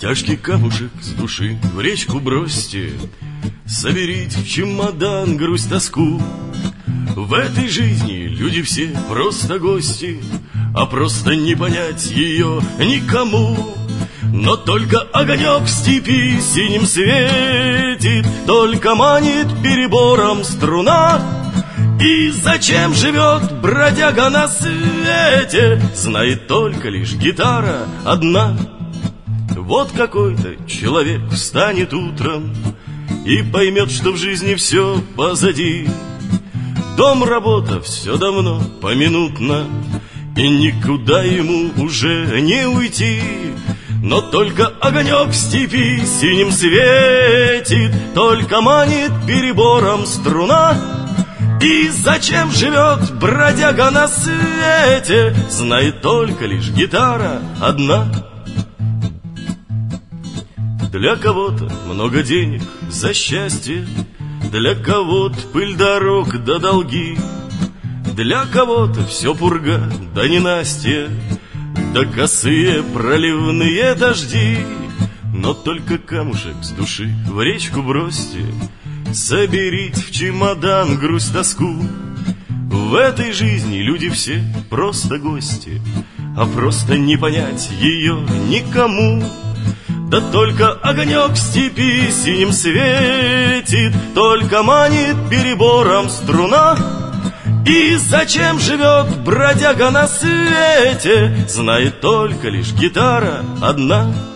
Тяжкий камушек с души в речку бросьте, соберите в чемодан грусть, тоску. В этой жизни люди все просто гости, а просто не понять ее никому. Но только огонек в степи синим светит, только манит перебором струна. И зачем живет бродяга на свете, знает только лишь гитара одна. Вот какой-то человек встанет утром и поймет, что в жизни все позади. Дом, работа, все давно, поминутно, и никуда ему уже не уйти. Но только огонек в степи синим светит, только манит перебором струна. И зачем живет бродяга на свете, знает только лишь гитара одна. Для кого-то много денег за счастье, для кого-то пыль дорог да долги, для кого-то все пурга да ненастье, да косые проливные дожди. Но только камушек с души в речку бросьте, соберите в чемодан грусть, тоску. В этой жизни люди все просто гости, а просто не понять ее никому. Да только огонек в степи синим светит, только манит перебором струна. И зачем живет бродяга на свете, знает только лишь гитара одна.